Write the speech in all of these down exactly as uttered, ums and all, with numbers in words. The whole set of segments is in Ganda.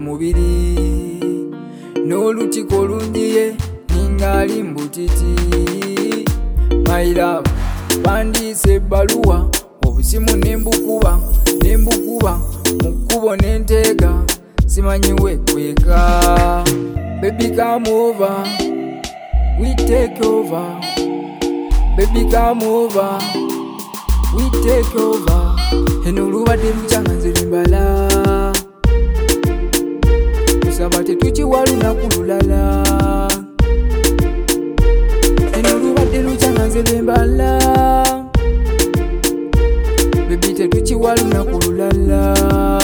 mubiri n'olutiko lungiye ningali mbutiti. My love bandiise ebbaluwa obusimu nembukuba nembukuba mukubo nenteega simanyi wekweka. Baby come over, we take over. Baby come over, we take over. Eno olubadde lukyanga nze limbala tusaba tetukiwa lunaku lulala. Eno olubadde lukyanga nze limbala baby tetukiwa lunaku lulala.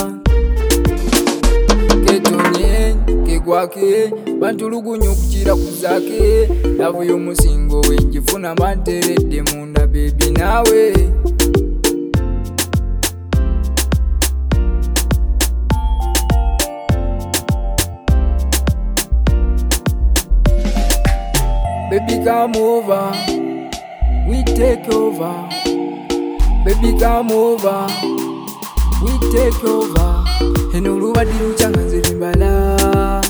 Ketonye kegwake bantulugunya okukira kuzaake lavu y'omusingo wenjifuna manteredde munda baby naawe. Baby come over, we take over. Baby come over, we take over. Eno olubadde lukyanga nze limbala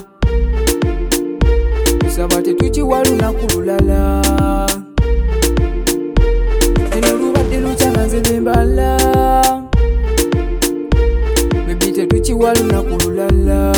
tusaba tetukiwa lunaku lulala. Eno olubadde lukyanga nze limbala baby tetukiwa lunaku lulala.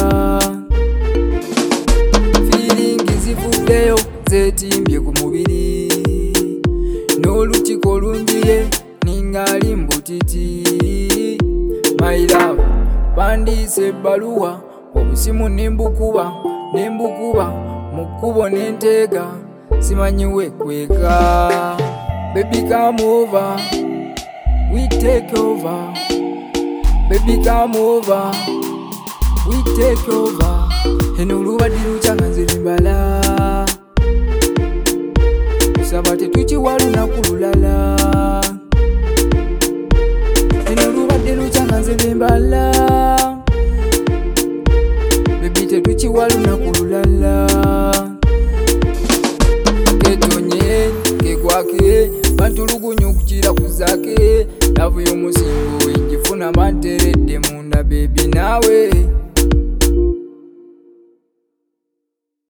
Feeling zivuddeyo zetimbye ku mubiri n'olutiko lungiye ningali mbutiti. My love bandiise ebbaluwa obusimu nembukuba nembukuba mukubo nenteega simanyi wekweka. Baby come over, we take over. Baby come over, we take over. Eno olubadde lukyanga nze limbala tusaba tetukiwa lunaku lulala. Eno olubadde lukyanga nze limbala baby tetukiwa lunaku lulala. Ketonye kegwake bantulugunya okukira kuzaake lavu y'omusingo